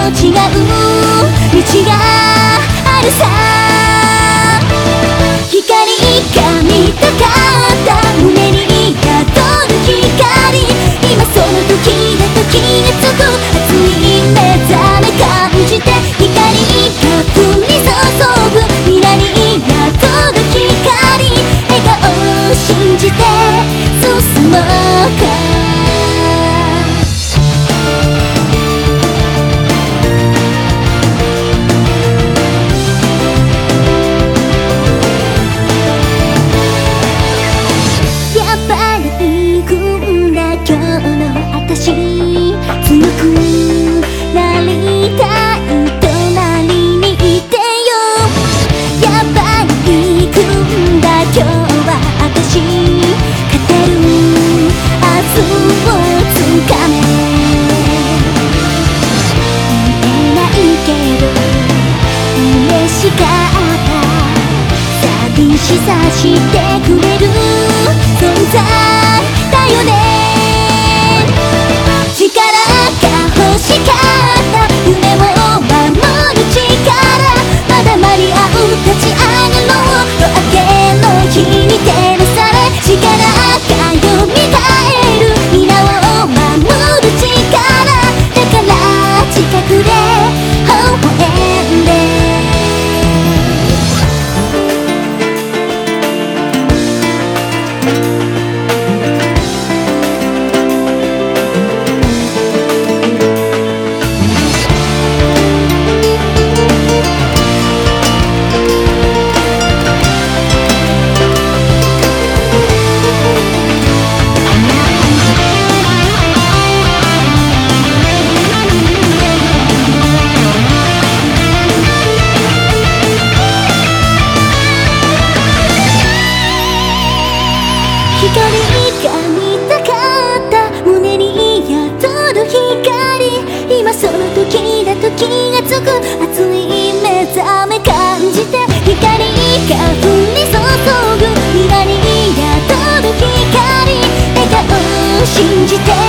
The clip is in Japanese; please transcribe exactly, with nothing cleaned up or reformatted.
違う道があるさ。光が見たかった胸に宿る光、今その時だと気がつく熱い目覚め感じて、光が降り注ぐ未来に宿る光、笑顔を信じて進もうか。強くなりたい隣にいてよ。やっぱり行くんだ今日は私、勝てる明日をつかめ。言えないけど嬉しかった、寂しさしてくれる存在だよね。力が欲しかった夢を守る力、まだ間に合う立ち上がろう夜明けの日に照らされ、力が蘇る皆を守る力、だから近くで微笑んで。光が見たかった胸に宿る光、今その時だと気がつく熱い目覚め感じて、光が降り注ぐ未来に宿る光、笑顔を信じて